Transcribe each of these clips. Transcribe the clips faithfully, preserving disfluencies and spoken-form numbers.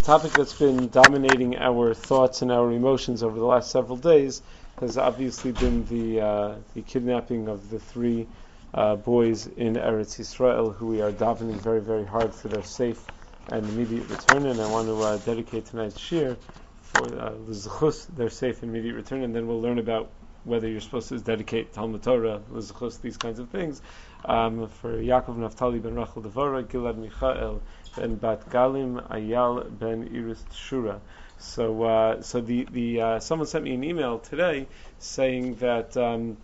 topic that's been dominating our thoughts and our emotions over the last several days has obviously been the uh, the kidnapping of the three uh, boys in Eretz Yisrael, who we are davening very, very hard for their safe and immediate return. And I want to uh, dedicate tonight's shir for uh, l'zechus, their safe and immediate return, and then we'll learn about whether you're supposed to dedicate Talmud Torah, l'zechus, these kinds of things. Um, for Yaakov Naftali ben Rachel Devora, Gilad Michael ben Bat Galim, Ayal ben Iris Shura. So, uh, so the the uh, someone sent me an email today saying that um,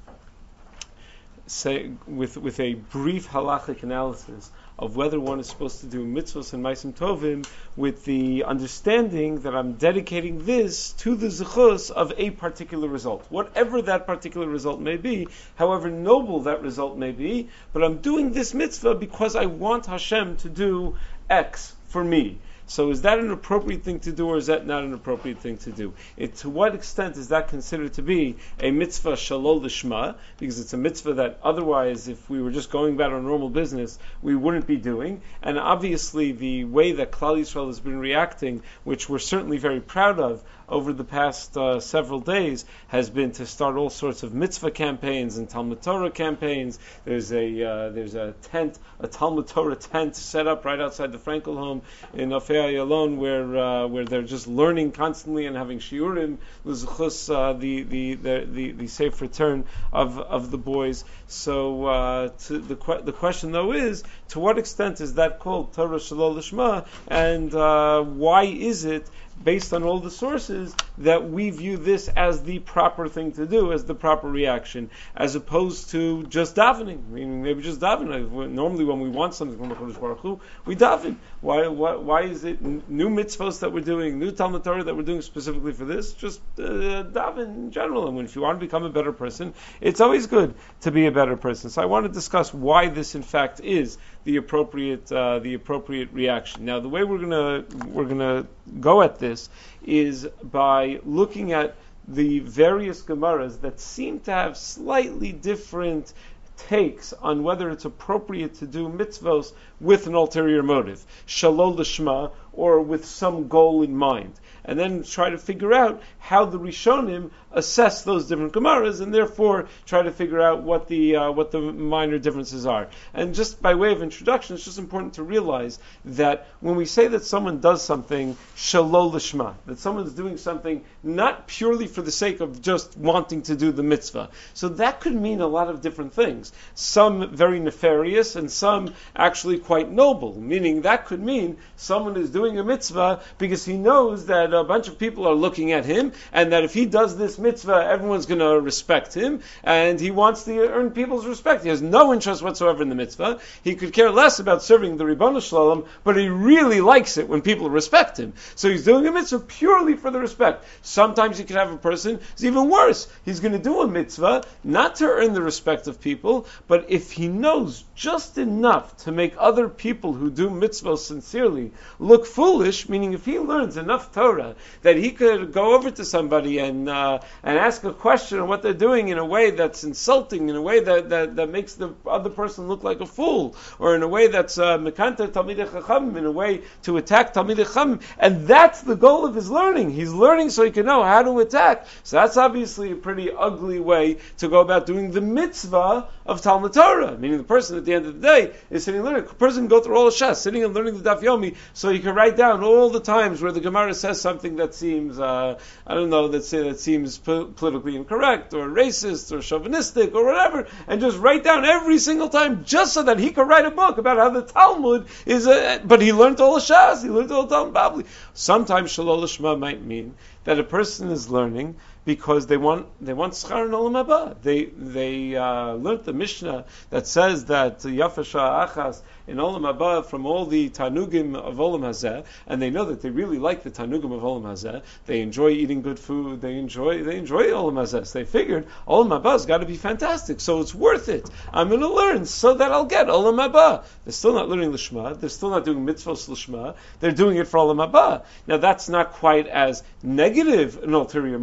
say with with a brief halachic analysis of whether one is supposed to do mitzvos and ma'asim tovim, with the understanding that I'm dedicating this to the zechus of a particular result, whatever that particular result may be, however noble that result may be. But I'm doing this mitzvah because I want Hashem to do X for me. So is that an appropriate thing to do, or is that not an appropriate thing to do? It, to what extent is that considered to be a mitzvah shalol lishma? Because it's a mitzvah that otherwise, if we were just going about our normal business, we wouldn't be doing. And obviously the way that Klal Yisrael has been reacting, which we're certainly very proud of, over the past uh, several days, has been to start all sorts of mitzvah campaigns and Talmud Torah campaigns. There's a uh, there's a tent, a Talmud Torah tent set up right outside the Frankel home in Ofei Ayalon, where uh, where they're just learning constantly and having shiurim, l'zechus, uh, the, the the the the safe return of of the boys. So uh, to the que- the question though is, to what extent is that called Torah Shalol Lishma, and uh, why is it, based on all the sources, that we view this as the proper thing to do, as the proper reaction, as opposed to just davening? I mean, maybe just davening. Normally when we want something from HaKadosh Baruch Hu, we daven. Why, why, why is it new mitzvahs that we're doing, new Talmud Torah that we're doing specifically for this? Just uh, daven in general. And when, if you want to become a better person, it's always good to be a better person. So I want to discuss why this, in fact, is the appropriate uh, the appropriate reaction. Now, the way we're gonna we're gonna go at this is by looking at the various Gemaras that seem to have slightly different takes on whether it's appropriate to do mitzvos with an ulterior motive, shalol lishma, or with some goal in mind, and then try to figure out how the Rishonim assess those different Gemaras, and therefore try to figure out what the uh, what the minor differences are. And just by way of introduction, it's just important to realize that when we say that someone does something shalol lishma, that someone's doing something not purely for the sake of just wanting to do the mitzvah, so that could mean a lot of different things. Some very nefarious, and some actually quite noble. Meaning that could mean someone is doing a mitzvah because he knows that a bunch of people are looking at him, and that if he does this mitzvah, everyone's going to respect him, and he wants to earn people's respect. He has no interest whatsoever in the mitzvah. He could care less about serving the Ribono Shel Olam, but he really likes it when people respect him. So he's doing a mitzvah purely for the respect. Sometimes you could have a person who's even worse. He's going to do a mitzvah not to earn the respect of people, but if he knows just enough to make other people who do mitzvahs sincerely look foolish, meaning if he learns enough Torah that he could go over to somebody and uh, and ask a question on what they're doing in a way that's insulting, in a way that, that, that makes the other person look like a fool, or in a way that's mekanter Talmidei Chacham, in a way to attack Talmidei Chacham, and that's the goal of his learning. He's learning so he can know how to attack. So that's obviously a pretty ugly way to go about doing the mitzvah of Talmud Torah, meaning the person at the end of the day is sitting learning. A person can go through all the Shas, sitting and learning the Daf Yomi, so he can write down all the times where the Gemara says something that seems, uh, I don't know, that say that seems po- politically incorrect, or racist, or chauvinistic, or whatever, and just write down every single time, just so that he could write a book about how the Talmud is a, but he learned all the Shas, he learned all the Talmud Babli. Sometimes Shalol Lishma might mean that a person is learning because they want they want schar in olam haba. They they uh, learned the Mishnah that says that yafa shah achas in olam haba from all the tanugim of olam hazeh, and they know that they really like the tanugim of olam hazeh. They enjoy eating good food. They enjoy they enjoy olam hazeh. So they figured olam haba's got to be fantastic, so it's worth it. I'm going to learn so that I'll get olam haba. They're still not learning lishma. They're still not doing mitzvos lishma. They're doing it for olam haba. Now that's not quite as negative an ulterior motive,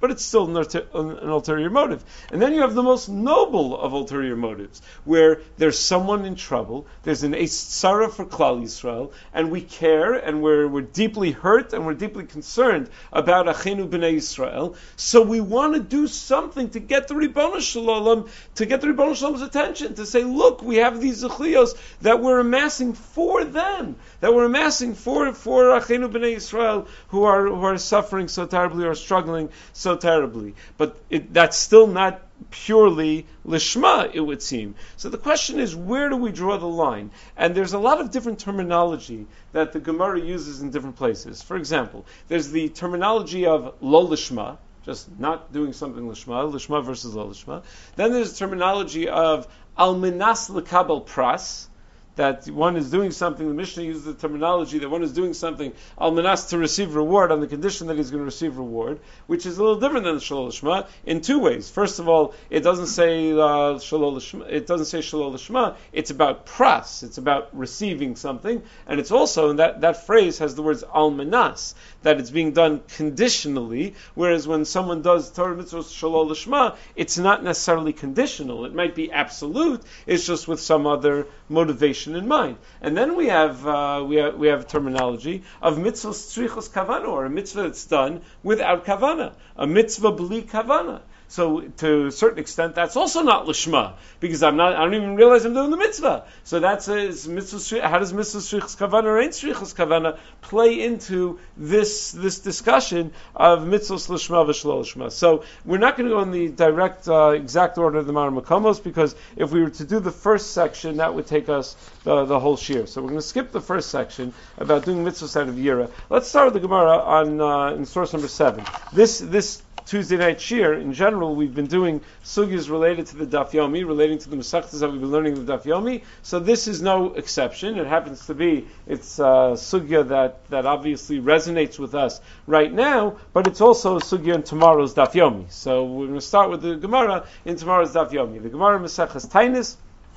but it's still an, ulter- an ulterior motive. And then you have the most noble of ulterior motives, where there's someone in trouble, there's an Eitzara for Klal Yisrael, and we care, and we're, we're deeply hurt, and we're deeply concerned about Achenu B'nai Yisrael, so we want to do something to get the Ribono Shel Olam, to get the Ribono Shel Olam's attention, to say, look, we have these Zechuyos that we're amassing for them, that we're amassing for, for Achenu B'nai Yisrael, who are, who are suffering so terribly, or struggling so terribly. But it, that's still not purely lishma, it would seem. So the question is, where do we draw the line? And there's a lot of different terminology that the Gemara uses in different places. For example, there's the terminology of lo lishma, just not doing something lishma, lishma versus lo lishma. Then there's the terminology of al minas lekabel pras, that one is doing something, the Mishnah uses the terminology that one is doing something al manas to receive reward on the condition that he's going to receive reward, which is a little different than Shalol Lishma in two ways. First of all, it doesn't say uh, Shalol Lishma, it doesn't say Shalol Lishma, it's about pras, it's about receiving something, and it's also, and that, that phrase has the words al manas, that it's being done conditionally, whereas when someone does Torah Mitzvot Shalol Lishma, it's not necessarily conditional, it might be absolute, it's just with some other motivation in mind. And then we have uh, we have we have terminology of mitzvah strichos kavana, or a mitzvah that's done without kavana, a mitzvah b'li kavana. So to a certain extent, that's also not lishma, because I'm not, I don't even realize I'm doing the mitzvah. So that's a mitzvah. How does mitzvah strichos kavana or ain't strichos kavana play into this this discussion of mitzvahs lishma v'shlo lishma? So we're not going to go in the direct uh, exact order of the Mar Makomos, because if we were to do the first section, that would take us the, the whole shir. So we're going to skip the first section about doing mitzvahs out of Yira. Let's start with the Gemara on uh, in source number seven. This this. Tuesday night shir, in general, we've been doing sugyas related to the Daf Yomi, relating to the Masechtas that we've been learning the Daf Yomi. So this is no exception. It happens to be, it's a sugya that, that obviously resonates with us right now, but it's also a sugya in tomorrow's Daf Yomi. So we're going to start with the Gemara in tomorrow's Daf Yomi. The Gemara Masechtas Tainis,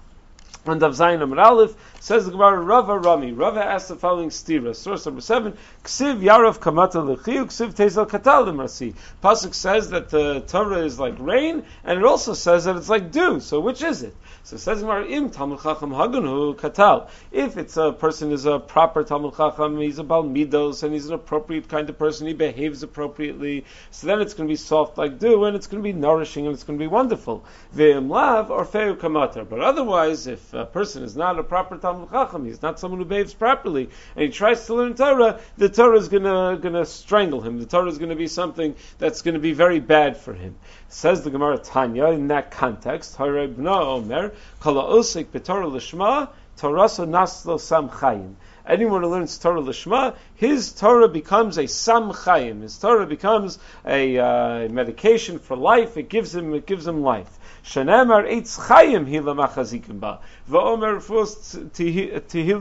and Daf Zayin Amar Aleph, says the Gemara, Rava Rami. Rava asked the following stira. Source number seven, Ksiv Yarav Kamata Lechiu, Ksiv Tezel Katal Lemarsi. Pasuk says that the Torah is like rain, and it also says that it's like dew. So which is it? So it says Gemara, Im Talmud Chacham Haganu Katal. If it's a person is a proper Talmud Chacham, he's a Bal Midos, and he's an appropriate kind of person, he behaves appropriately, so then it's going to be soft like dew, and it's going to be nourishing, and it's going to be wonderful. Ve'im Lav or Feu Kamatar. But otherwise, if a person is not a proper Talmud Chacham, he's not someone who behaves properly, and he tries to learn Torah, the Torah is gonna gonna strangle him. The Torah is going to be something that's going to be very bad for him. Says the Gemara Tanya in that context, Harei Bna Omer, Kala Osik B'Torah Lishma, Torasa Naslo Sam Chayim. Anyone who learns Torah Lishma, his Torah becomes a Sam Chayim. His Torah becomes a uh, medication for life. It gives him it gives him life. Shanamar eitz chayim hi lamachazikim ba. Va'omer fus tihil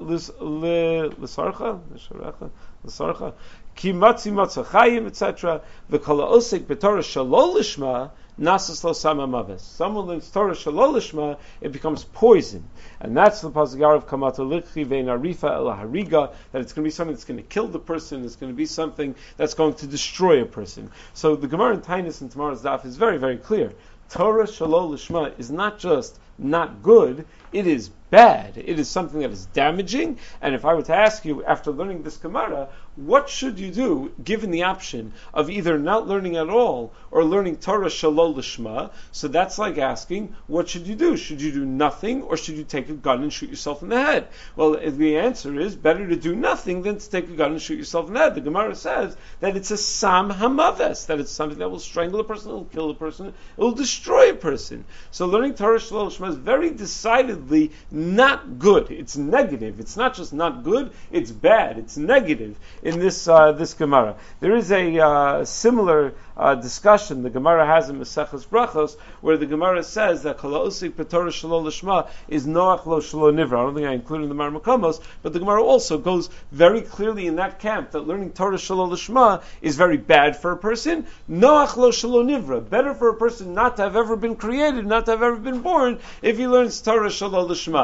l'sarcha l'sarcha l'sarcha ki matzi matza chayim et cetera. V'kol ha'osek b'torah shalol lishma nasas lo sama maves. Someone learns Torah shalol lishma, it becomes poison, and that's the pasuk of kamata likhi vein arifa el hariga, that it's going to be something that's going to kill the person. It's going to be something that's going to destroy a person. So the Gemara in Tainus in tomorrow's daf is very very clear. Torah Shalol Lishma is not just not good, it is bad. It is something that is damaging. And if I were to ask you, after learning this Gemara, what should you do, given the option of either not learning at all or learning Torah Shalol Lishma? So that's like asking, what should you do? Should you do nothing, or should you take a gun and shoot yourself in the head? Well, the answer is better to do nothing than to take a gun and shoot yourself in the head. The Gemara says that it's a Sam Hamaves, that it's something that will strangle a person, it will kill a person, it will destroy a person. So learning Torah Shalol Lishma is very decidedly not good. It's negative. It's not just not good, it's bad. It's negative in this uh, this Gemara. There is a uh, similar uh, discussion the Gemara has in Maseches Brachos, where the Gemara says that Kol ha'osik b'Torah Shalol Lishma is Noach lo Shelo Nivra. I don't think I included in the Mar Makomos, but the Gemara also goes very clearly in that camp that learning Torah Shalol Lishma is very bad for a person. Noach lo Shelo Nivra. Better for a person not to have ever been created, not to have ever been born, if he learns Torah Shalol Lishma.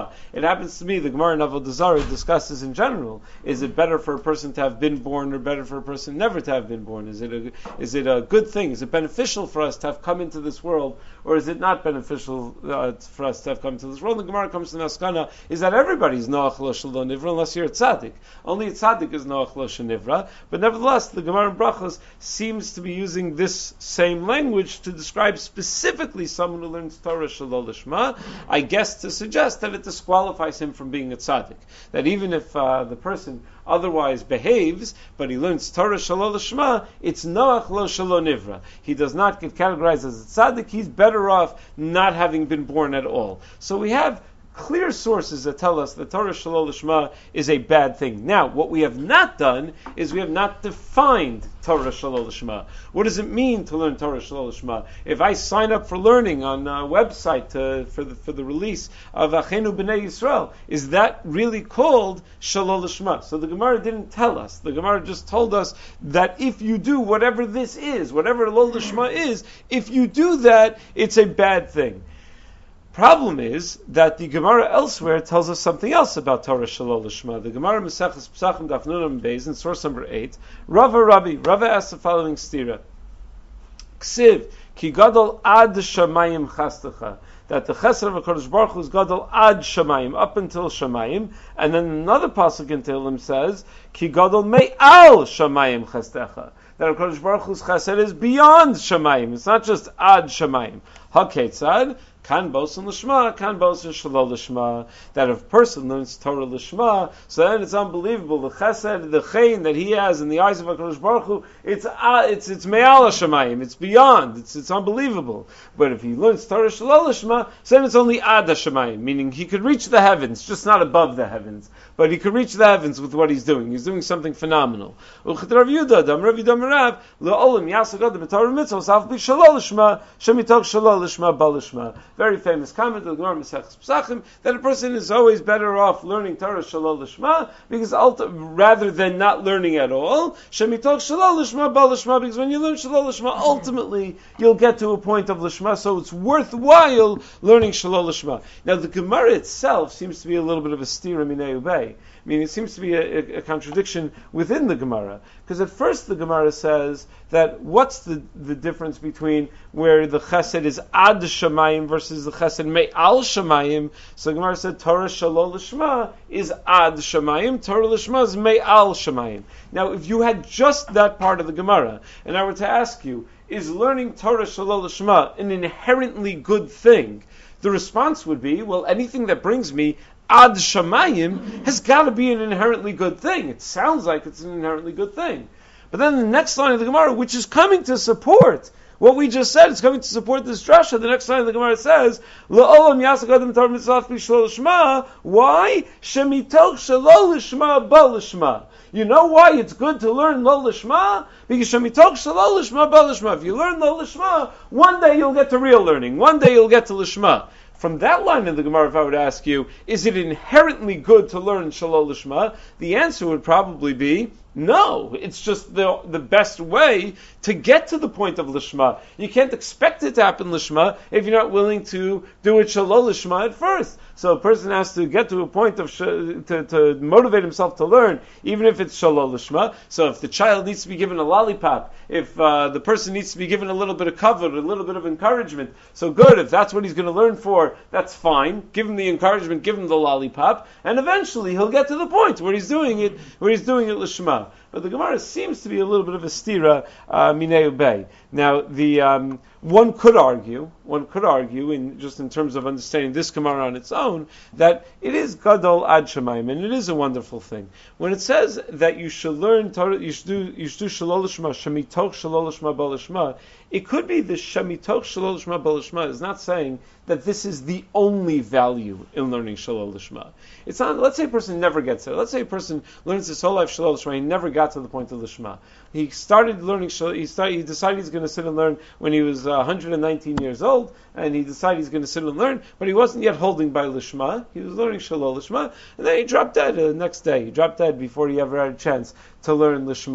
Lishma. It happens to me, the Gemara in Avodah Zarah discusses in general, is it better for a person to have been born or better for a person never to have been born? Is it a, is it a good thing? Is it beneficial for us to have come into this world, or is it not beneficial uh, for us to have come into this world? And the Gemara comes to Naskana, is that everybody's Noach Lo Shelo Nivra, unless you're a tzaddik. Only a tzaddik is Noach Lo Shenivra, but nevertheless, the Gemara in Brachos seems to be using this same language to describe specifically someone who learns Torah Shelo Lishma, I guess to suggest that it disqualifies him from being a tzaddik. That even if uh, the person otherwise behaves, but he learns Torah Shelo Lishma, it's Noach Lo Shelo Nivra. He does not get categorized as a tzaddik, he's better off not having been born at all. So we have clear sources that tell us that Torah Shelo Lishma is a bad thing. Now, what we have not done is we have not defined Torah Shelo Lishma. What does it mean to learn Torah Shelo Lishma? If I sign up for learning on a website to, for the for the release of Achenu B'nai Yisrael, is that really called Shelo Lishma? So the Gemara didn't tell us. The Gemara just told us that if you do whatever this is, whatever Lo Lishma is, if you do that, it's a bad thing. Problem is that the Gemara elsewhere tells us something else about Torah Shelo Lishma. The Gemara Maseches Pesachim Daf Nun Beis in source number eight. Rava Rabbi, Rava asked the following stira: Ksiv ki gadol ad shamayim chastecha. That the chesed of HaKadosh Baruch Hu is gadol ad shamayim, up until shamayim, and then another pasuk in Tehillim says ki gadol me'al shamayim chastecha. That HaKadosh Baruch Hu's chesed is beyond shamayim. It's not just ad shamayim. Haketzad. Kan bosin l'shma, kan bosin shelo l'shma. That if a person learns Torah l'shma, so then it's unbelievable. The chesed, the chen that he has in the eyes of HaKadosh Baruch Hu, it's uh, it's it's me'al hashamayim. It's beyond. It's it's unbelievable. But if he learns Torah shelo l'shma, so then it's only ad hashamayim, meaning he could reach the heavens, just not above the heavens, but he could reach the heavens with what he's doing. He's doing something phenomenal. Uchet Rav Yehuda, Dam Rav Yehuda Merav, le'olam yasagad b'Torah mitzvos af b'shelo l'shma, shemitok shelo l'shma bal l'shma. Very famous comment of the Gemara Maseches Pesachim that a person is always better off learning Torah Shelo Lishma because ulti- rather than not learning at all. Shemitok Shelo Lishma Bal Lishma, because when you learn Shelo Lishma, ultimately you'll get to a point of Lishma, so it's worthwhile learning Shelo Lishma. Now the Gemara itself seems to be a little bit of a stira minei ubei. I mean, it seems to be a, a, a contradiction within the Gemara. Because at first the Gemara says that what's the, the difference between where the chesed is ad shamayim versus the chesed me'al shamayim. So the Gemara said Torah Shelo Lishma is ad shamayim, Torah Lishma is me'al shamayim. Now, if you had just that part of the Gemara, and I were to ask you, is learning Torah Shelo Lishma an inherently good thing? The response would be, well, anything that brings me ad shamayim has got to be an inherently good thing. It sounds like it's an inherently good thing. But then the next line of the Gemara, which is coming to support what we just said, it's coming to support this drasha. The next line of the Gemara says, L'olam yasag adam tar mitzvah b'shelo l'shma. Why? Shemitok shelo l'shma ba l'shma. You know why it's good to learn lo l'shma? Because shemitok shelo l'shma ba l'shma. If you learn lo l'shma, one day you'll get to real learning. One day you'll get to l'shma. From that line of the Gemara, if I would ask you, is it inherently good to learn Shelo Lishma? The answer would probably be no. It's just the the best way to get to the point of Lishma. You can't expect it to happen Lishma if you're not willing to do it Shelo Lishma at first. So a person has to get to a point of sh- to, to motivate himself to learn, even if it's Shelo Lishma. So if the child needs to be given a lollipop, if uh, the person needs to be given a little bit of cover, a little bit of encouragement, so good. If that's what he's going to learn for, that's fine. Give him the encouragement, give him the lollipop, and eventually he'll get to the point where he's doing it, where he's doing it Lishma. But the Gemara seems to be a little bit of a stira uh, minei ubei. Now, the um, one could argue, one could argue, in just in terms of understanding this Gemara on its own, that it is gadol ad shamayim, and it is a wonderful thing. When it says that you should learn Torah, you should do you should do shelo lishma, shemitoch shelo lishma bal lishma, it could be the shemitoch shelo lishma bal lishma is not saying that this is the only value in learning shelo lishma. It's not. Let's say a person never gets it. Let's say a person learns his whole life shelo lishma, he never got to the point of lishma. He started learning. He started. He decided he's going to sit and learn when he was uh, one hundred nineteen years old, and he decided he's going to sit and learn. But he wasn't yet holding by lishma. He was learning shelo lishma, and then he dropped dead the next day. He dropped dead before he ever had a chance to learn lishma.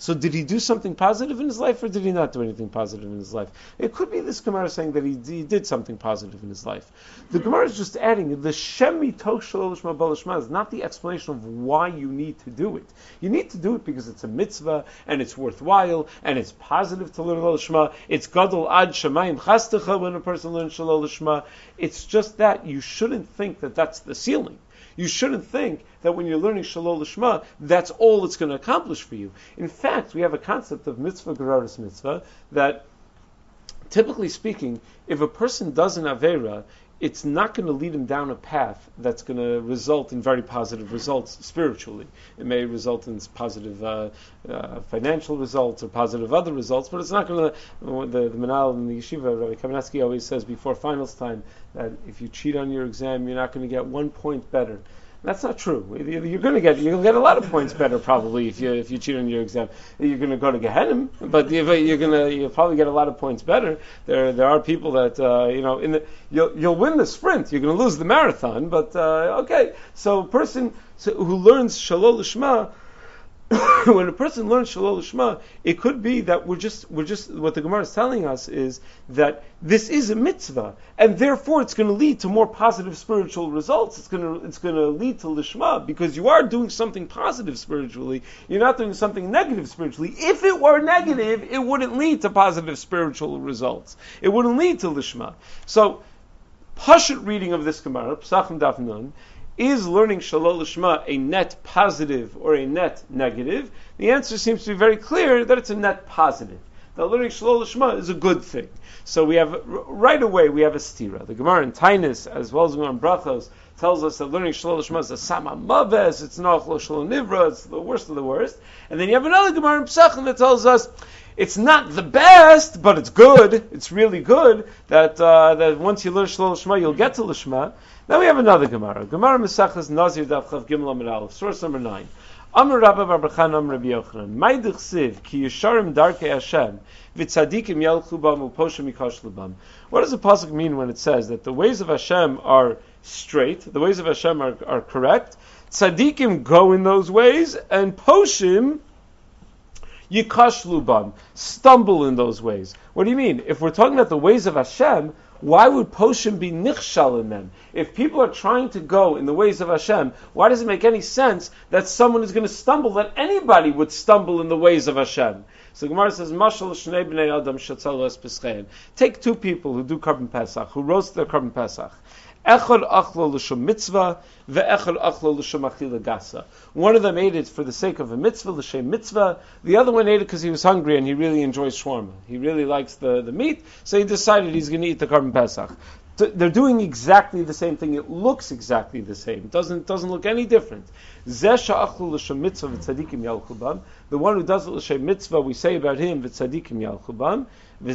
So did he do something positive in his life, or did he not do anything positive in his life? It could be this Gemara saying that he, he did something positive in his life. The Gemara is just adding, the Shem mitoch shelo lishma ba lishma is not the explanation of why you need to do it. You need to do it because it's a mitzvah, and it's worthwhile, and it's positive to learn Shelo Lishma. It's gadol ad shamayim chastecha when a person learns Shelo Lishma. It's just that you shouldn't think that that's the ceiling. You shouldn't think that when you're learning Shelo Lishma, that's all it's going to accomplish for you. In fact, we have a concept of mitzvah geraris mitzvah that, typically speaking, if a person does an avera, it's not going to lead him down a path that's going to result in very positive results spiritually. It may result in positive uh, uh, financial results or positive other results, but it's not going to. The, the Manal in the yeshiva, Rabbi Kamenetsky, always says before finals time that if you cheat on your exam, you're not going to get one point better. That's not true. You're going to get you're going to get a lot of points better probably if you if you cheat on your exam. You're going to go to Gehenna, but you're going to you'll probably get a lot of points better. There there are people that uh, you know in the you'll you'll win the sprint. You're going to lose the marathon, but uh, okay. So a person who learns Shelo Lishma. When a person learns Shelo Lishma, it could be that we're just, we're just, what the Gemara is telling us is that this is a mitzvah, and therefore it's going to lead to more positive spiritual results. It's going to, it's going to lead to Lishma, because you are doing something positive spiritually. You're not doing something negative spiritually. If it were negative, it wouldn't lead to positive spiritual results. It wouldn't lead to Lishma. So, Pashut reading of this Gemara, Pesachim Daf Nun, is learning Shelo Lishma a net positive or a net negative? The answer seems to be very clear that it's a net positive. That learning Shelo Lishma is a good thing. So we have, right away, we have a stira. The Gemara in Tainis, as well as the Gemara in Brachos, tells us that learning Shelo Lishma is a sama maves, it's noch lo shelo nivra, it's the worst of the worst. And then you have another Gemara in Pesachim that tells us it's not the best, but it's good. It's really good that uh, that once you learn Shelo Lishma, you'll get to Lishma. Then we have another Gemara. Gemara Mesachas Nazir Daf Chav Gimel Amud Aleph, source number nine. Amar Rabba Bar Bachan Amar Rabbi Yochanan. Ma'idich Siv ki yesharim darkei Hashem v'tzadikim yalchu bam u'poshem yikashlu bam. What does the pasuk mean when it says that the ways of Hashem are straight, the ways of Hashem are, are correct, tzadikim go in those ways, and poshim yikashlu bam, stumble in those ways. What do you mean? If we're talking about the ways of Hashem, why would Poshim be nichshal in them? If people are trying to go in the ways of Hashem, why does it make any sense that someone is going to stumble, that anybody would stumble in the ways of Hashem? So Gemara says, Mashal shnei bnei adam shatzal es peschein. Take two people who do Korban Pesach, who roast their Korban Pesach. Echad achlo l'shum mitzvah, ve'echad achlo l'shum achila gasa. One of them ate it for the sake of a mitzvah, l'shem mitzvah. The other one ate it because he was hungry and he really enjoys shawarma. He really likes the, the meat, so he decided he's going to eat the Korban Pesach. They're doing exactly the same thing. It looks exactly the same. It doesn't doesn't look any different. The one who does it l'shem mitzvah, we say about him v'tzadikim yalchubam.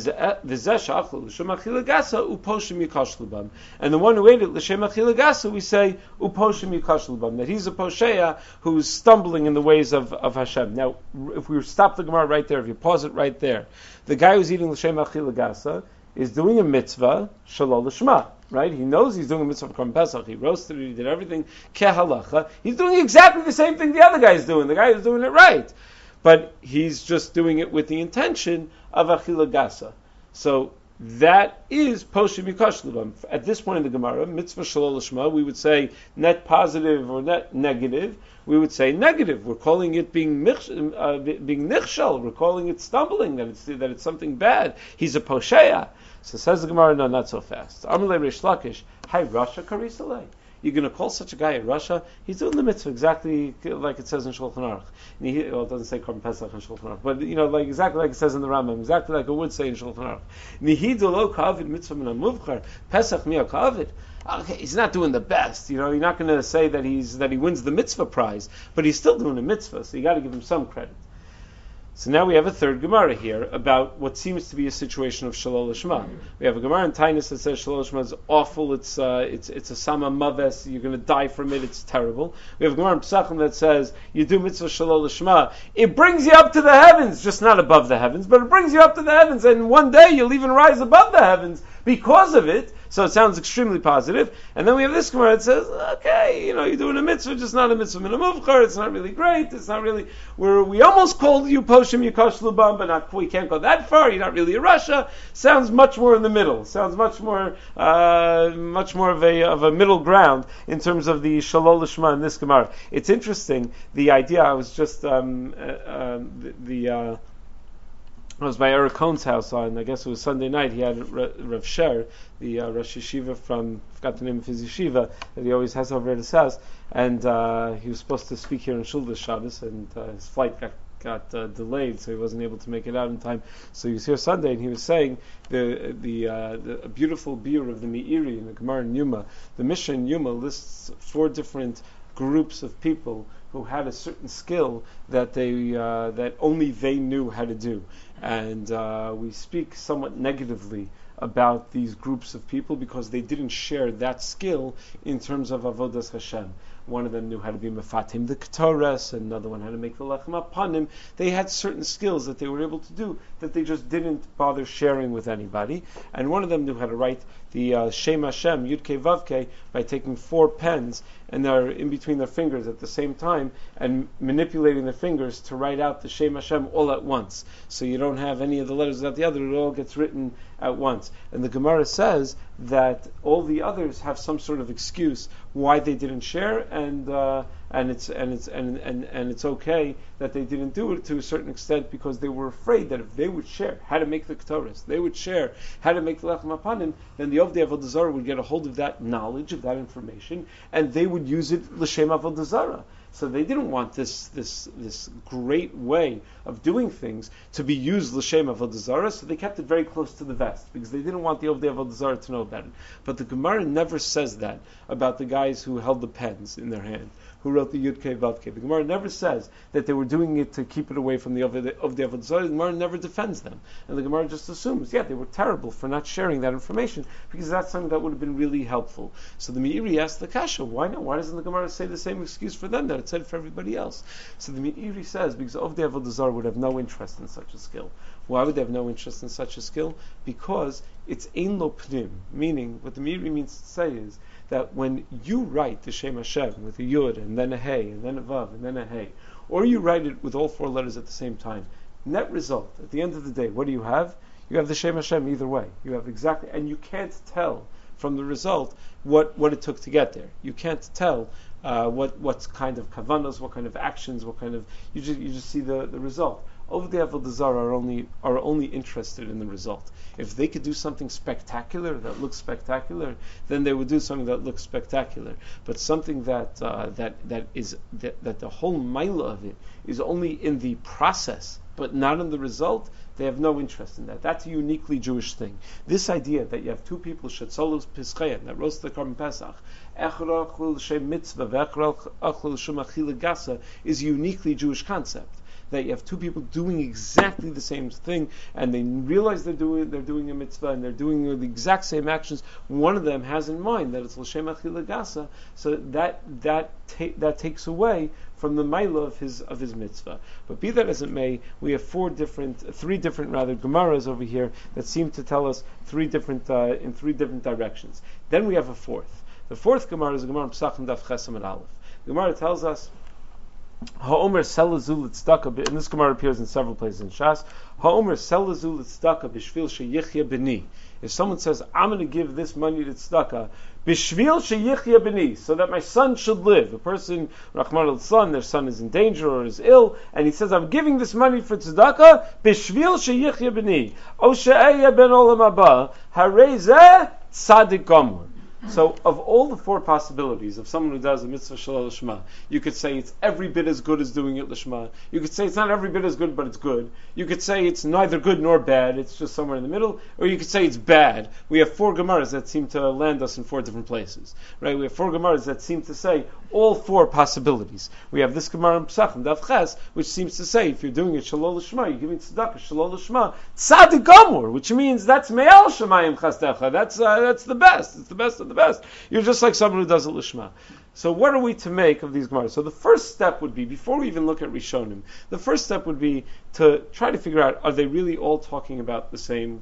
And the one who ate it l'shem achilagasa, we say uposhim yikashlubam, that he's a posheya who's stumbling in the ways of, of Hashem. Now, if we stop the Gemara right there, if you pause it right there, the guy who's eating l'shem achilagasa is doing a mitzvah, Shelo Lishma, right? He knows he's doing a mitzvah of Korban Pesach. He roasted it, he did everything, kehalacha. He's doing exactly the same thing the other guy's doing. The guy is doing it right. But he's just doing it with the intention of Achila Gasa. So that is Poshim Yikashlubam. At this point in the Gemara, mitzvah Shelo Lishma, we would say net positive or net negative. We would say negative. We're calling it being mich, uh, being nichshal. We're calling it stumbling, that it's, that it's something bad. He's a posheya. So says the Gemara, no, not so fast. Amalei Reish Lakish, hi Rasha Karisalei. You're going to call such a guy a Rasha? He's doing the mitzvah exactly like it says in Shulchan Aruch. Well, it doesn't say Korban Pesach in Shulchan Aruch, but you know, like exactly like it says in the Rambam, exactly like it would say in Shulchan Aruch. Nihidu lo ka'avid mitzvah min ha'muvchar, Pesach miya ka'avid. Okay, he's not doing the best. You know, you're not going to say that he's that he wins the mitzvah prize, but he's still doing a mitzvah, so you got to give him some credit. So now we have a third Gemara here about what seems to be a situation of Shelo Lishma. We have a Gemara in Tainis that says Shelo Lishma is awful, it's uh, it's it's a sama maves, you're going to die from it, it's terrible. We have a Gemara in Pesachim that says you do mitzvah Shelo Lishma, it brings you up to the heavens, just not above the heavens, but it brings you up to the heavens, and one day you'll even rise above the heavens because of it. So it sounds extremely positive. And then we have this Gemara that says, okay, you know, you're doing a mitzvah, just not a mitzvah min hamuvchar. It's not really great. It's not really. We're, we almost called you poshim yikosh lubam, but not. We can't go that far. You're not really a Russia. Sounds much more in the middle. Sounds much more, uh, much more of a of a middle ground in terms of the shalol lishma in this Gemara. It's interesting. The idea. I was just um, uh, uh, the. the uh, I was by Eric Cohn's house on, I guess it was Sunday night. He had Rav Sher, the uh, Rosh Yeshiva from, I forgot the name of his yeshiva, that he always has over at his house. And uh, he was supposed to speak here in Shul this Shabbos, and uh, his flight got got uh, delayed, so he wasn't able to make it out in time. So he was here Sunday, and he was saying the the, uh, the a beautiful beer of the Meiri in the Gemara in Yuma. The Mishnah in Yuma lists four different groups of people who had a certain skill that they uh, that only they knew how to do. And uh, we speak somewhat negatively about these groups of people because they didn't share that skill in terms of avodas Hashem. One of them knew how to be mefatim the ketores, another one how to make the lechem apanim. They had certain skills that they were able to do that they just didn't bother sharing with anybody. And one of them knew how to write the uh, Shem Hashem, Yud-Kei Vav-Kei, by taking four pens and they're in between their fingers at the same time and manipulating their fingers to write out the Shem Hashem all at once. So you don't have any of the letters without the other, it all gets written at once. And the Gemara says that all the others have some sort of excuse why they didn't share, and uh, and it's and it's and, and, and it's okay that they didn't do it to a certain extent because they were afraid that if they would share how to make the ketores, they would share how to make the lechem apanim, then the Ovdei Avodah Zarah would get a hold of that knowledge, of that information, and they would use it l'shem Avodah Zarah. So they didn't want this this this great way of doing things to be used l'shem Avodah Zarah, so they kept it very close to the vest because they didn't want the Ovdei Avodah Zarah to know about it. But the Gemara never says that about the guys who held the pens in their hand, who wrote the Yud-Kei Vav-Kei. The Gemara never says that they were doing it to keep it away from the Ovdei Avodah Zarah. The Gemara never defends them, and the Gemara just assumes, yeah, they were terrible for not sharing that information because that's something that would have been really helpful. So the Meiri asked the Kasha, why not? Why doesn't the Gemara say the same excuse for them that it said for everybody else? So the Meiri says because Ovdei Avodah Zarah would have no interest in such a skill. Why would they have no interest in such a skill? Because it's ein lo pnim, meaning what the Meiri means to say is that when you write the Shem Hashem with a Yud and then a Hey and then a Vav and then a Hey, or you write it with all four letters at the same time, net result, at the end of the day, what do you have? You have the Shem Hashem either way. You have exactly, and you can't tell from the result what, what it took to get there. You can't tell uh, what what kind of kavanos, what kind of actions, what kind of, you just you just see the, the result. Ovdei Avodah Zarah are only are only interested in the result. If they could do something spectacular that looks spectacular, then they would do something that looks spectacular. But something that uh, that that is that, that the whole maila of it is only in the process, but not in the result. They have no interest in that. That's a uniquely Jewish thing. This idea that you have two people shetzolos pischein that roast the korban pesach, echor achol shem mitzvah ve'echor achol shem achila gasa, is a uniquely Jewish concept. That you have two people doing exactly the same thing, and they realize they're doing they're doing a mitzvah, and they're doing the exact same actions. One of them has in mind that it's l'shem achila gasa, so that that ta- that takes away from the maila of his of his mitzvah. But be that as it may, we have four different, three different rather gemaras over here that seem to tell us three different uh, in three different directions. Then we have a fourth. The fourth gemara is a gemara Pesachim Daf Chesam and Aleph. The gemara tells us, Ha'omer selazul tzedakah, and this Gemara appears in several places in Shas. Ha'omer selazul tzedakah b'shvil sheyichya b'ni. If someone says, I'm going to give this money to tzedakah, b'shvil sheyichya b'ni, so that my son should live. A person, Rahman al-Son, their son is in danger or is ill, and he says, I'm giving this money for tzedakah, b'shvil sheyichya b'ni. O she'eya ben olam haba, harei zeh tzadik gomor. So, of all the four possibilities of someone who does a mitzvah shalal l'shma, you could say it's every bit as good as doing it l'shma. You could say it's not every bit as good, but it's good. You could say it's neither good nor bad, it's just somewhere in the middle. Or you could say it's bad. We have four gemaras that seem to land us in four different places. Right? We have four gemaras that seem to say all four possibilities. We have this gemara in Pesachim, Daf Ches, which seems to say if you're doing it shalal l'shma, you're giving tzedakah shalal l'shma, tzadik gomor, which means that's me'al shemayim chasdecha. That's uh, that's the best. It's the best of the best. You're just like someone who does it lishma. So what are we to make of these gemaras? So the first step would be, before we even look at Rishonim, the first step would be to try to figure out, are they really all talking about the same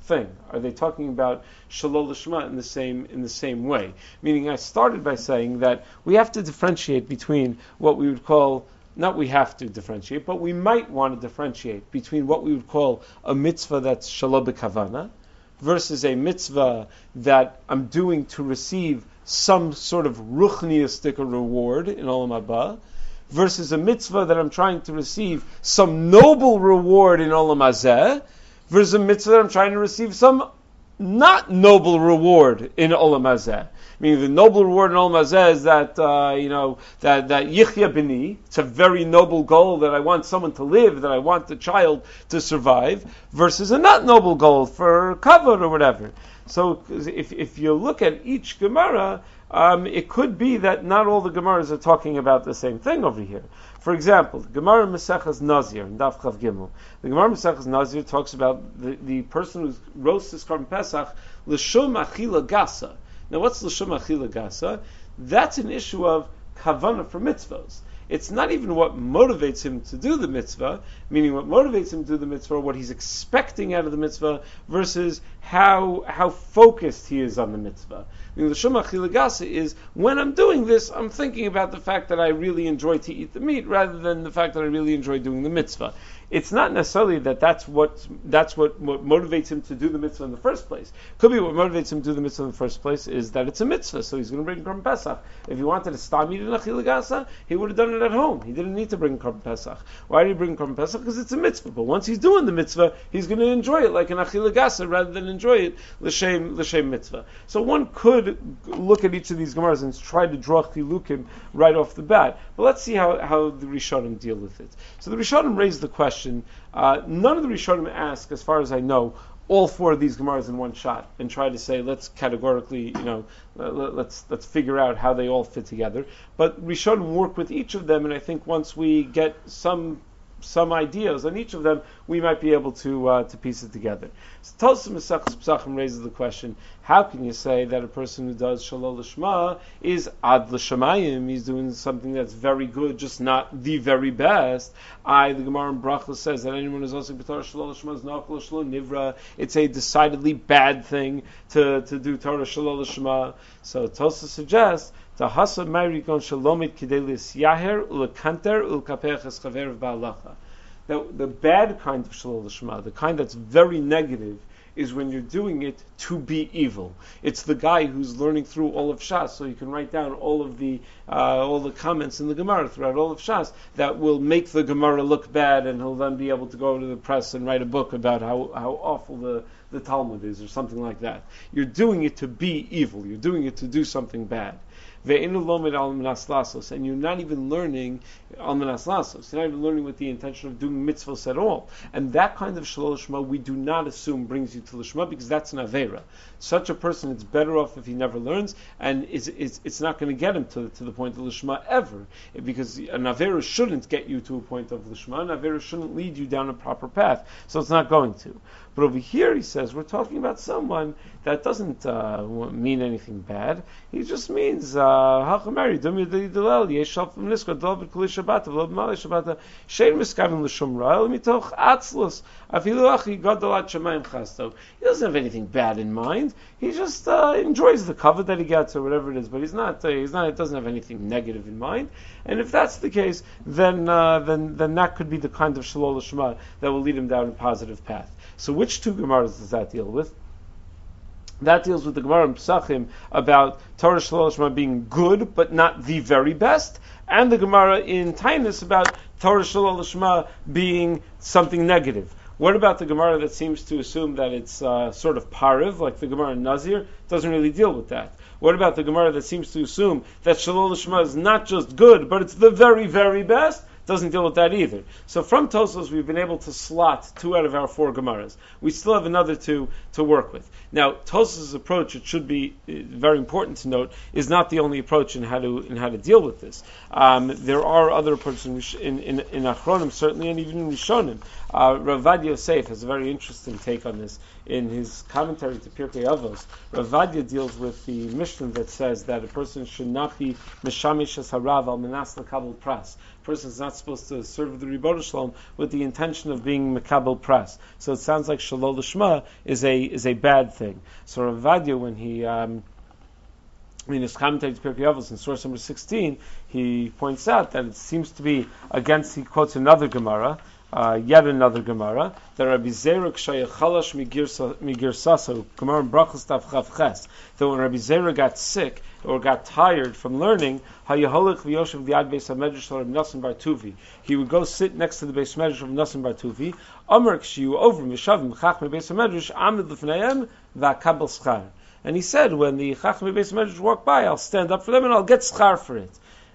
thing? Are they talking about Shalol Lishma in the same in the same way? Meaning, I started by saying that we have to differentiate between what we would call, not we have to differentiate, but we might want to differentiate between what we would call a mitzvah that's Shalol B'Kavana versus a mitzvah that I'm doing to receive some sort of ruchniistic reward in Olam Haba, versus a mitzvah that I'm trying to receive some noble reward in Olam Hazeh, versus a mitzvah that I'm trying to receive some not noble reward in Olam Hazeh. Meaning the noble reward in Olam Hazeh is that, uh, you know, that, that Yichya B'ni, it's a very noble goal that I want someone to live, that I want the child to survive, versus a not noble goal for kavod or whatever. So if if you look at each Gemara, um, it could be that not all the Gemaras are talking about the same thing over here. For example, the Gemara Mesechas Nazir in Daf Chav Gimel. The Gemara Mesechas Nazir talks about the, the person who roasts his Korban Pesach l'shum achila gasa. Now, what's l'shum achila gasa? That's an issue of kavanah for mitzvahs. It's not even what motivates him to do the mitzvah, meaning what motivates him to do the mitzvah, what he's expecting out of the mitzvah, versus how how focused he is on the mitzvah. Meaning the Shema Chilagasa is, when I'm doing this, I'm thinking about the fact that I really enjoy to eat the meat, rather than the fact that I really enjoy doing the mitzvah. It's not necessarily that that's what that's what, what motivates him to do the mitzvah in the first place. Could be what motivates him to do the mitzvah in the first place is that it's a mitzvah, so he's going to bring Korban Pesach. If he wanted to stop eating Achilagasa, he would have done it at home. He didn't need to bring Korban Pesach. Why did he bring Korban Pesach? Because it's a mitzvah. But once he's doing the mitzvah, he's going to enjoy it like an Achilagasa rather than enjoy it l'shem l'shem mitzvah. So one could look at each of these Gemaras and try to draw chilukim right off the bat. But let's see how, how the Rishonim deal with it. So the Rishonim raised the question. Uh, none of the Rishonim ask, as far as I know, all four of these Gemaras in one shot and try to say, let's categorically, you know, let, let's let's figure out how they all fit together. But Rishonim work with each of them, and I think once we get some some ideas on each of them, we might be able to uh, to piece it together. So Tosafos Mesechus Pesachim raises the question: how can you say that a person who does Shalol Lishma is Ad L'Shamayim? He's doing something that's very good, just not the very best. I, the Gemara in Brachos says that anyone who's also B'Torah Shalol Lishma is Nachal Shalol Nivra. It's a decidedly bad thing to, to do Torah Shalol Lishma. So Tosafos suggests the Hasa Meirikon Shalomit Kidelis Yaher Ulekanter Ulkapeches Chaver Ba'alacha. Now, the bad kind of Shalol Lishma, the kind that's very negative, is when you're doing it to be evil. It's the guy who's learning through all of Shas, so you can write down all of the uh, all the comments in the Gemara throughout all of Shas that will make the Gemara look bad, and he'll then be able to go to the press and write a book about how, how awful the, the Talmud is, or something like that. You're doing it to be evil. You're doing it to do something bad. And you're not even learning al manas lasos. You're not even learning with the intention of doing mitzvahs at all. And that kind of Shalol Lishma we do not assume brings you to Lishma, because that's an Aveira. Such a person, it's better off if he never learns, and it's, it's, it's not going to get him to, to the point of Lishma ever. Because an Aveira shouldn't get you to a point of Lishma. An Aveira shouldn't lead you down a proper path. So it's not going to. But over here, he says, we're talking about someone that doesn't uh, mean anything bad. He just means, uh, he doesn't have anything bad in mind. He just uh, enjoys the cover that he gets or whatever it is, but he's not, uh, he's not, it doesn't have anything negative in mind. And if that's the case, then uh, then then that could be the kind of Shalol Lishma that will lead him down a positive path. So which two Gemaras does that deal with? That deals with the Gemara in Pesachim about Torah Shalol Lishma being good, but not the very best, and the Gemara in Tainus about Torah Shalol Lishma being something negative. What about the Gemara that seems to assume that it's uh, sort of pariv, like the Gemara in Nazir? Doesn't really deal with that. What about the Gemara that seems to assume that Shalol Lishma is not just good, but it's the very, very best? Doesn't deal with that either. So from Tosafos, we've been able to slot two out of our four Gemaras. We still have another two to work with. Now, Tosafos' approach, it should be very important to note, is not the only approach in how to in how to deal with this. Um, there are other approaches in in, in Achronim, certainly, and even in Rishonim. Uh, Rav Ovadia Yosef has a very interesting take on this in his commentary to Pirkei Avos. Rav Ovadia deals with the Mishnah that says that a person should not be mishamish as harav al menas l'kabel pras. A person is not supposed to serve the Ribono Shalom with the intention of being Mekabel Pras. So it sounds like Shalol Lishma is a is a bad thing. So Rav Vadia, when he um, I mean, his commentary to Pirkei Avos in source number sixteen, he points out that it seems to be against, he quotes another Gemara, uh, yet another Gemara, that Rabbi Zera Kshaya Chalash Migir Saso, Gemara in Brachos Tav Chav Ches, that when Rabbi Zera got sick, or got tired from learning, Hayaholich V'Yoshev Liad Beis HaMedrash of Rabbi Nosson Bar Tuvi. He would go sit next to the Beis Medrash of Nosson Bar Tuvi, Amar Kshiyu over Mishavim Chachmei Beis HaMedrash, Amid L'fneihem V'Akabel Schar. And he said, when the Chachmei Beis Medrash walk by, I'll stand up for them and I'll get schar for it.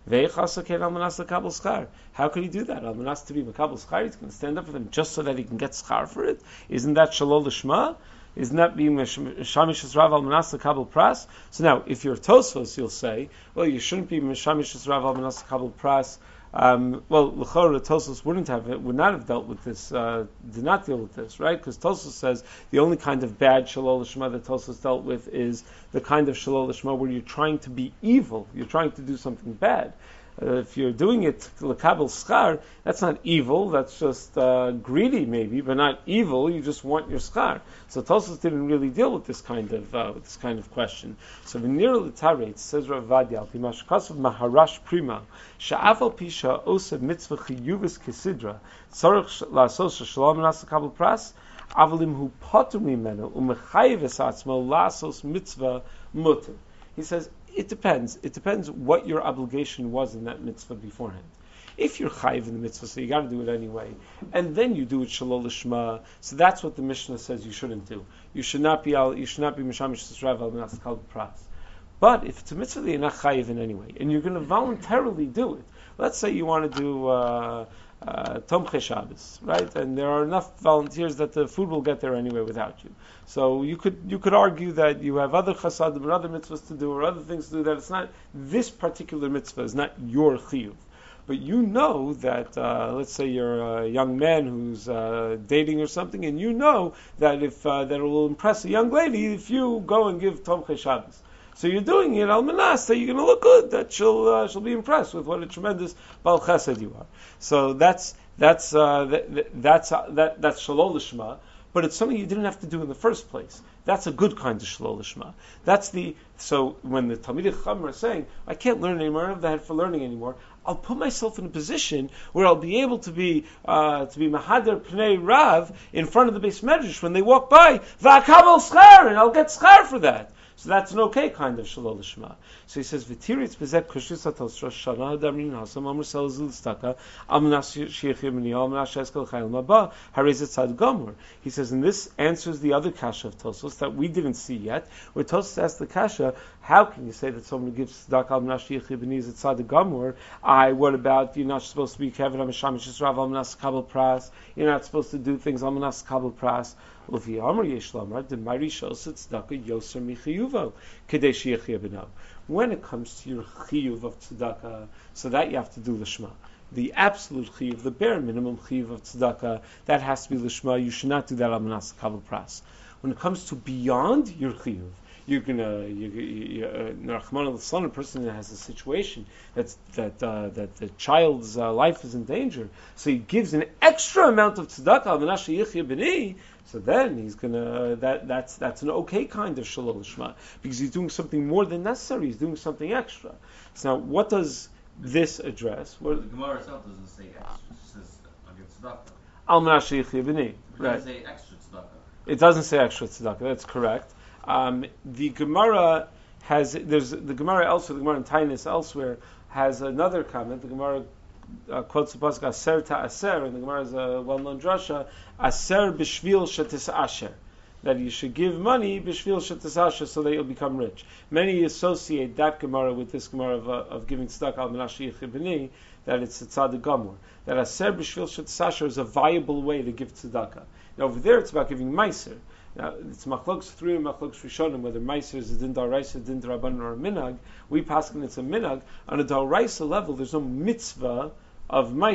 How could he do that? Al-Manas to be Makabel schar, he's going to stand up for them just so that he can get schar for it? Isn't that Shalol Lishma? Isn't that being Meshamish Rav Al-Manas Kabel Pras? So now, if you're Tosfos, you'll say, well, you shouldn't be Meshamish Rav Al-Manas Kabel Pras. Um, well, L'chorah, Tosfos wouldn't have it, would not have dealt with this, uh, did not deal with this, right? Because Tosfos says the only kind of bad Shalol Lishma that Tosfos dealt with is the kind of Shalol Lishma where you're trying to be evil, you're trying to do something bad. Uh, if you're doing it l'kabel schar, that's not evil. That's just uh, greedy, maybe, but not evil. You just want your schar. So Tosfos didn't really deal with this kind of uh, with this kind of question. So v'nir l'taretz says Rav Vadia al pimash kasav maharash prima sha'afal pisha osa mitzvah chiyuvis kesidra tzarich la'asos shalom nas l'kabel pras avalim hu potu mimenu u'mechayev es atzmo la'asos mitzvah muter. He says, it depends. It depends what your obligation was in that mitzvah beforehand. If you're chayiv in the mitzvah, so you got to do it anyway, and then you do it shalol lishma, so that's what the Mishnah says you shouldn't do. You should not be al, you should not be mishamish tzrav al minas kal pras. But if it's a mitzvah that you're not chayiv in anyway, and you're going to voluntarily do it, let's say you want to do uh, uh, Tomchei Shabbos, right? And there are enough volunteers that the food will get there anyway without you. So you could you could argue that you have other chasadim or other mitzvahs to do or other things to do, that it's not, this particular mitzvah is not your chiyuv. But you know that, uh, let's say you're a young man who's uh, dating or something, and you know that if uh, that it will impress a young lady if you go and give Tomchei Shabbos. So you're doing it al manas that you're going to look good, that she'll uh, she'll be impressed with what a tremendous Baal Chesed you are. So that's that's uh, that, that's uh, that that's Shalol Lishma, but it's something you didn't have to do in the first place. That's a good kind of Shalol Lishma. That's the so when the Talmidei Chacham are saying, I can't learn anymore, I don't have the head for learning anymore, I'll put myself in a position where I'll be able to be uh, to be Mahader Pnei Rav in front of the Beis Medrash when they walk by, Va'akabel schar, and I'll get schar for that. So that's an okay kind of Shalol Lishma. So he says, V'tiritz bezek kushis atos rosh shana hadamin hasam amr selzul staka amnas sheichim ni amnas sheskel chayil maba harizet sad gomor. He says, and this answers the other kasha of Tosfos that we didn't see yet, where Tosfos asked the kasha, how can you say that someone who gives tzedakah amnas sheichim ni is sad gomor? I, what about, you're not supposed to be kevin amashamish yisrav amnas kabel pras, you're not supposed to do things amnas kabel pras. Well, if Yamar Yeshlamar, the Mari Shos Tzedakah Yoser Michiyuvo Kadesh Yechiyabinav. When it comes to your chiyuv of tzedakah, so that you have to do lishma. The absolute chiyuv, the bare minimum chiyuv of tzedakah, that has to be lishma. You should not do that al manas kabel pras. When it comes to beyond your chiyuv, you're gonna, you, you, uh, a person that has a situation that's, that uh, that the child's uh, life is in danger, so he gives an extra amount of tzedakah al manas sheyichya b'nei. So then he's gonna that that's that's an okay kind of Shalol Lishma, because he's doing something more than necessary. He's doing something extra. So now, what does this address? What, the Gemara itself doesn't say extra. It says against tzedakah. Al Menashe B'nei. It doesn't say extra tzedakah. It doesn't say extra tzedakah. That's correct. Um, the Gemara has there's the Gemara elsewhere. The Gemara in Tainis elsewhere has another comment. The Gemara Uh, quotes the pasuk aser ta aser, and the Gemara is a well-known drasha, aser b'shvil shetis asher, that you should give money b'shvil shetis asher so that you'll become rich. Many associate that Gemara with this Gemara of, uh, of giving tzedakah al menashe yichibini, that it's a tzaddik gamur. That aser b'shvil shetis asher is a viable way to give tzedakah. Now over there it's about giving meiser. Now, it's machloks three and machloks rishonim, whether meiser is a din daraisa, din darabanan, or a minag. We paskin it's a minag. On a daraisa level, there's no mitzvah of meiser.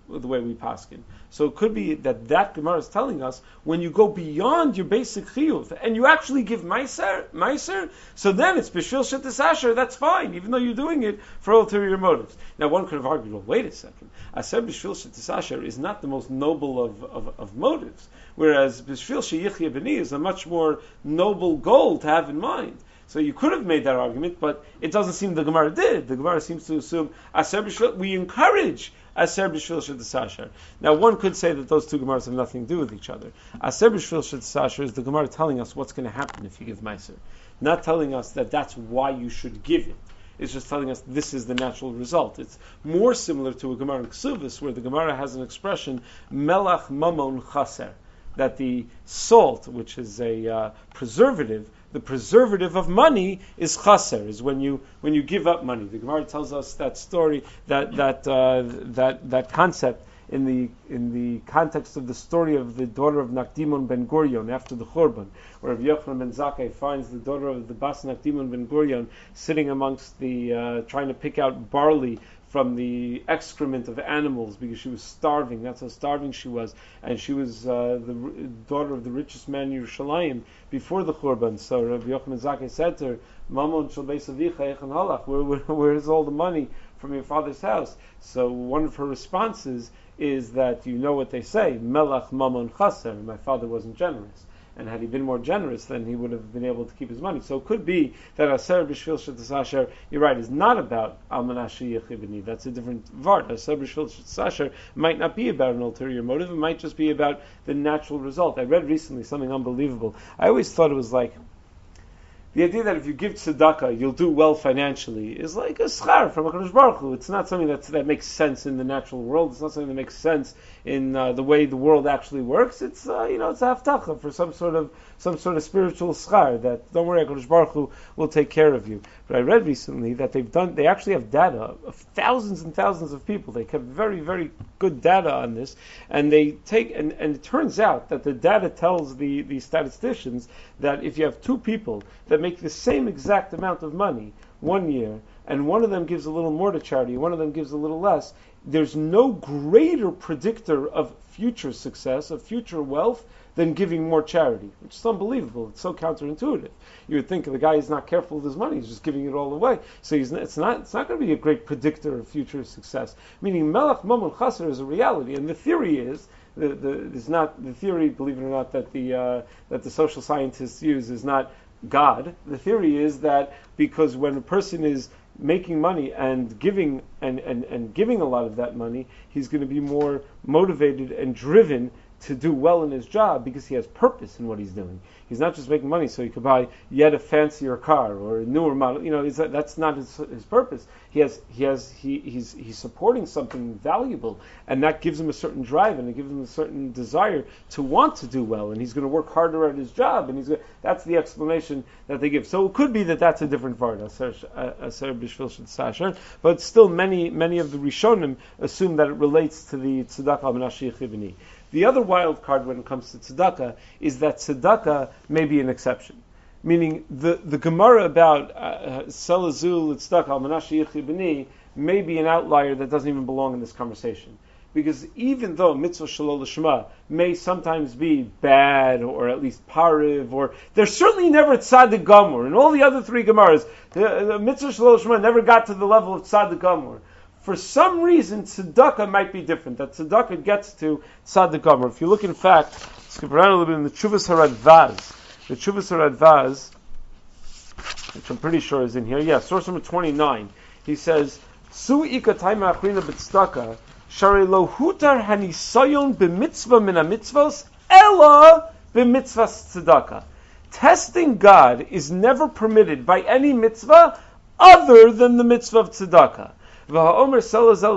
the way we paskin. So it could be that that Gemara is telling us when you go beyond your basic chiyuv and you actually give meiser, meiser, so then it's b'shvil shetis asher. That's fine, even though you're doing it for ulterior motives. Now one could have argued, well, wait a second, aser b'shvil shetis asher is not the most noble of, of, of motives, whereas b'shvil sheyichya b'ni is a much more noble goal to have in mind. So you could have made that argument, but it doesn't seem the Gemara did. The Gemara seems to assume aser b'shvil. We encourage aser b'shvil shetis asher. Now one could say that those two Gemaras have nothing to do with each other. Aser b'shvil shetis asher is the Gemara telling us what's going to happen if you give meiser, not telling us that that's why you should give it. It's just telling us this is the natural result. It's more similar to a Gemara in Ksubis, where the Gemara has an expression melach mamon chaser, that the salt, which is a uh, preservative, the preservative of money is chaser, is when you when you give up money. The Gemara tells us that story, that that uh, that that concept in the in the context of the story of the daughter of Nakdimon ben Gurion after the Churban, where Rabbi Yochanan ben Zakkai finds the daughter of the Bas Nakdimon ben Gurion sitting amongst the uh, trying to pick out barley from the excrement of animals because she was starving. That's how starving she was. And she was uh, the r- daughter of the richest man in Yerushalayim before the Churban. So Rabbi Yochanan Zakkai said to her, Mamon shel beis avicha eichan halach, where, where, where is all the money from your father's house? So one of her responses is that you know what they say, Melach mamon chaser, my father wasn't generous. And had he been more generous, then he would have been able to keep his money. So it could be that aser b'shvil shetis asher, you're right, is not about almanah sheyichya b'ni. That's a different vart. Aser b'shvil shetis asher might not be about an ulterior motive. It might just be about the natural result. I read recently something unbelievable. I always thought it was like, the idea that if you give tzedakah, you'll do well financially is like a schar from HaKadosh Baruch Hu. It's not something that's, that makes sense in the natural world. It's not something that makes sense in uh, the way the world actually works. It's uh, you know it's a haftacha for some sort of some sort of spiritual schar that don't worry, HaKadosh Baruch Hu will take care of you. But I read recently that they've done they actually have data of thousands and thousands of people. They kept very very good data on this, and they take and, and it turns out that the data tells the the statisticians that if you have two people that make the same exact amount of money one year, and one of them gives a little more to charity, one of them gives a little less, there's no greater predictor of future success, of future wealth, than giving more charity, which is unbelievable. It's so counterintuitive. You would think the guy is not careful with his money; he's just giving it all away. So he's not, it's not it's not going to be a great predictor of future success. Meaning, Melech Mamon Chaser is a reality, and the theory is the the is not the theory. Believe it or not, that the uh, that the social scientists use is not God. The theory is that because when a person is making money and giving and, and, and giving a lot of that money, he's going to be more motivated and driven to do well in his job because he has purpose in what he's doing. He's not just making money so he could buy yet a fancier car or a newer model. You know, it's, that's not his, his purpose. He has, he has, he, he's, he's supporting something valuable, and that gives him a certain drive and it gives him a certain desire to want to do well, and he's going to work harder at his job. And he's going, that's the explanation that they give. So it could be that that's a different vart, aser b'shvil shetis asher, but still many, many of the Rishonim assume that it relates to the tzedakah almanah sheyichya b'ni. The other wild card when it comes to tzedakah is that tzedakah may be an exception. Meaning the, the Gemara about selazul tzedakah almanah sheyichya b'ni may be an outlier that doesn't even belong in this conversation. Because even though mitzvah shalol l'shma may sometimes be bad or at least pariv, or they're certainly never tzaddik gamur. In all the other three Gemaras, the, the mitzvah shalol l'shma never got to the level of tzaddik gamur. For some reason, tzedakah might be different. That tzedakah gets to tzaddik gamur. If you look, in fact, skip around a little bit in the Tshuvas HaRadvaz, the Tshuvas HaRadvaz, which I'm pretty sure is in here. Yeah, source number twenty-nine. He says, "Su ika taima achrina b'tzedakah, sharei lo hutar hanisayon b'mitzvah min hamitzvos, ela b'mitzvahs tzedakah." Testing God is never permitted by any mitzvah other than the mitzvah of tzedakah. That's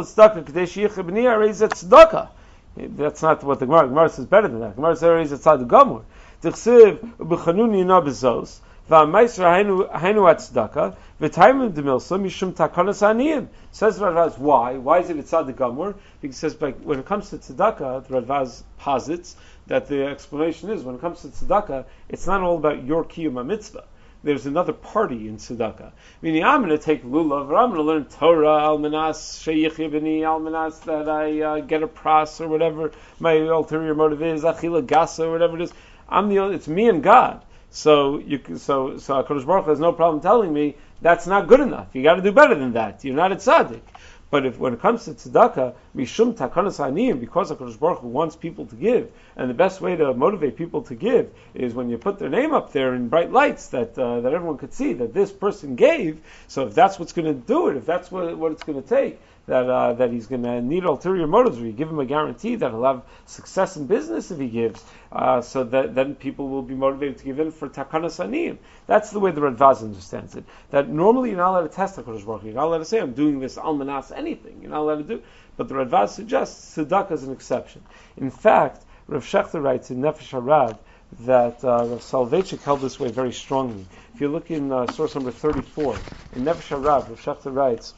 not what the Gemara. The Gemara says better than that. The Gemara says it's tzaddik gamur. Tichsiv ubechanuni na bezos v'amaisra hainu atzdaka v'taimim demilsa mishum takanas aniyim. Says Radvaz, why? Why is it tzaddik gamur? Because it says like, when it comes to tzedakah, the Radvaz posits that the explanation is when it comes to tzedakah, it's not all about your kiyum mitzvah. there's another party in tzedakah. Meaning, I'm going to take lulav, or I'm going to learn Torah, almanas, sheyichya b'ni, almanas, that I uh, get a pras, or whatever my ulterior motive is, achila gasa, or whatever it is. I'm the only, it's me and God. So you, so, so HaKadosh Baruch Hu has no problem telling me that's not good enough. You got to do better than that. You're not a tzaddik. But if when it comes to tzedakah, mishum takanas haniyim, because HaKadosh Baruch Hu wants people to give, and the best way to motivate people to give is when you put their name up there in bright lights that uh, that everyone could see that this person gave. So if that's what's going to do it, if that's what what it's going to take, that uh, that he's going to need ulterior motives, or you give him a guarantee that he'll have success in business if he gives, uh, so that then people will be motivated to give in for takanas haniyim. That's the way the Radvaz understands it. That normally you're not allowed to test HaKadosh Baruch Hu. You're not allowed to say, I'm doing this almanas anything. You're not allowed to do. But the Radvaz suggests tzedakah is an exception. In fact, Rav Shechter writes in Nefesh HaRav that uh, Rav Soloveitchik held this way very strongly. If you look in uh, source number thirty-four, in Nefesh HaRav, Rav Shechter writes,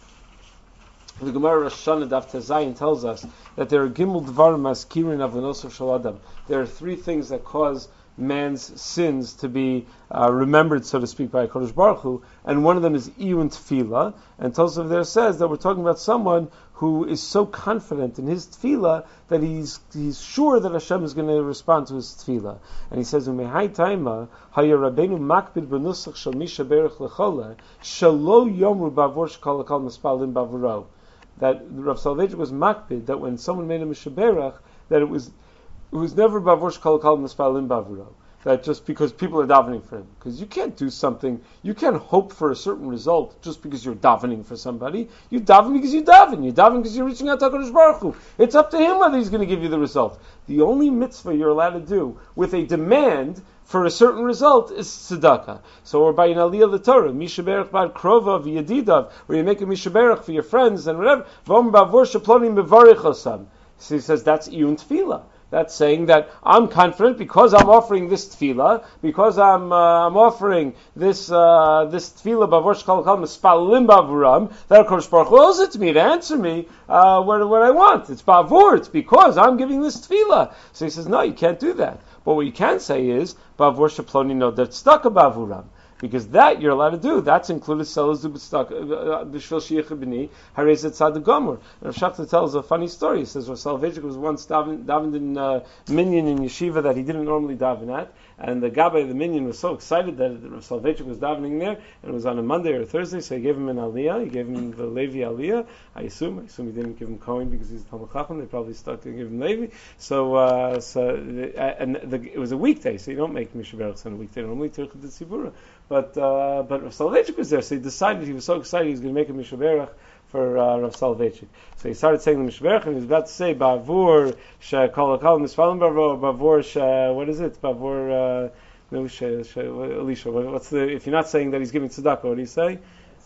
the Gemara Rosh Hashanah Daf Tezayin tells us that there are gimel dvarim maskirin avonosov shel adam. There are three things that cause man's sins to be uh, remembered, so to speak, by HaKadosh Baruch Hu, and one of them is iyun tefillah. And Tosaf there says that we're talking about someone who is so confident in his tefillah that he's he's sure that Hashem is going to respond to his tefillah. And he says, "Umehai taima haya Rabbeinu makbid b'nusach shel misha berach lechola shelo yomru bavor shekol hakol mispalim bavuro." That Rav Soloveitchik was makbid that when someone made a misha berach, that it was it was never bavor shekol hakol mispalim bavuro. That just because people are davening for him. Because you can't do something, you can't hope for a certain result just because you're davening for somebody. You daven because you daven. You daven because you're reaching out to HaKadosh Baruch Hu. It's up to him whether he's going to give you the result. The only mitzvah you're allowed to do with a demand for a certain result is tzedakah. So, or by an aliyah l'Torah, mishaberach bad krova v'yadidav, where you make a mishaberach for your friends and whatever. V'om bavor sheplonim bevarich osam. So he says that's iyun tefillah. That's saying that I'm confident because I'm offering this tefillah, because I'm uh, I'm offering this uh, this tefillah bavor shekol hakol mispalim bavuram, that HaKadosh Baruch Hu owes it to me to answer me uh, what what I want. It's bavur. It's because I'm giving this tefillah. So he says, no, you can't do that. But what you can say is bavur sheploni no that tzedakah bavuram. Because that you're allowed to do. That's included Selas du B'shvil Shiach B'ni Harezet Tzad Gomer. And Rav Shechter tells a funny story. He says Rav Soloveitchik was once davened, davened in uh, minyan in yeshiva that he didn't normally daven at, and the gabbai of the minyan was so excited that Rav Soloveitchik was davening there, and it was on a Monday or a Thursday, so he gave him an aliyah. He gave him the Levi aliyah. I assume. I assume he didn't give him Cohen because he's a Talmid Chacham. They probably stuck to give him Levi. So, uh, so and the, it was a weekday, so you don't make Mishaberachs on a weekday. Normally Tirchut Tzibura. But uh, but Rav Soloveitchik was there, so he decided he was so excited he was going to make a mishaberach for uh, Rav Soloveitchik. So he started saying the mishaberach, and he was about to say bavur shekol hakol mispalim bavur bavur she what is it bavur uh, no she, she Elisha. What's the if you're not saying that he's giving tzedakah? What do you say?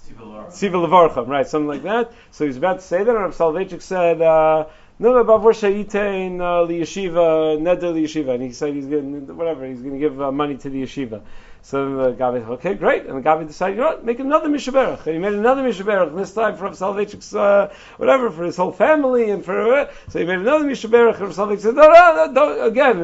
Tziva levarcham, right? Something like that. So he was about to say that, and Rav Soloveitchik said. Uh, No, bavur sheyitain liyeshiva neder liyeshiva, and he said he's going whatever he's going to give uh, money to the yeshiva. So the Gabi, okay, great, and the Gabi decided, you know what, make another mishaberach. And he made another mishaberach this time for Rav Soloveitchik's uh, whatever for his whole family and for uh, so he made another mishaberach. And Rav Soloveitchik said, no, no, no, no again,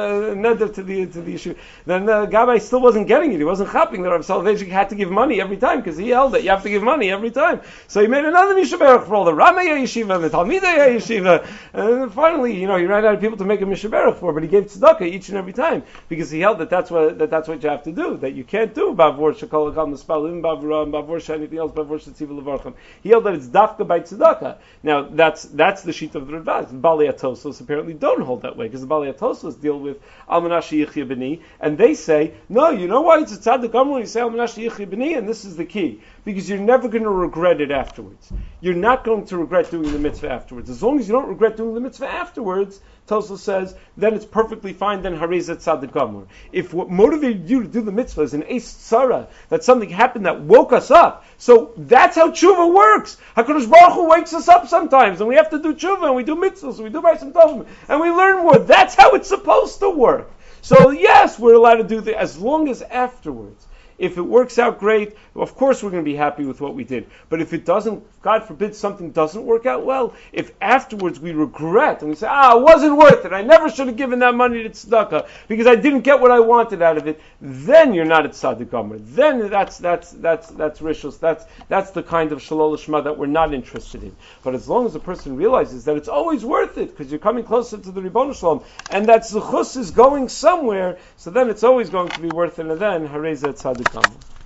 neder to the to the yeshiva. Then the Gabi still wasn't getting it. He wasn't chapping that Rav Soloveitchik had to give money every time because he held it. You have to give money every time. So he made another mishaberach for all the Ramei yeshiva and the Talmidei yeshiva. And then finally, you know, he ran out of people to make a mishaberach for, but he gave tzedakah each and every time because he held that that's what that that's what you have to do. That you can't do bavur shekol hakol mispalim bavuram bavur anything else bavur shetziva levarcham. He held that it's dafka by tzedakah. Now that's that's the sheet of the Radvaz. Balei Atosos apparently don't hold that way because the Balei Atosos deal with almanash yichya b'ni, and they say no. You know why it's a tzaddik amr when you say almanash yichya b'ni, and this is the key because you're never going to regret it afterwards. You're not going to regret doing the mitzvah afterwards. As long as you don't regret doing the mitzvah afterwards, Tosfos says, then it's perfectly fine, then harezet tzaddik gamur. If what motivated you to do the mitzvah is an eis tzara, that something happened that woke us up, so that's how tshuva works. HaKadosh Baruch Hu wakes us up sometimes, and we have to do tshuva, and we do mitzvahs, and we do b'ayis tovim, and we learn more. That's how it's supposed to work. So yes, we're allowed to do that as long as afterwards If it works out great, of course we're going to be happy with what we did. But if it doesn't, God forbid something doesn't work out well, if afterwards we regret and we say, ah, it wasn't worth it, I never should have given that money to tzedakah because I didn't get what I wanted out of it, then you're not at tzaddik gomer. Then that's that's that's that's rishus. That's that's the kind of shalol lishma that we're not interested in. But as long as the person realizes that it's always worth it because you're coming closer to the Ribbon Shalom and that zechus is going somewhere, so then it's always going to be worth it. And then harei zeh tzaddik gomer.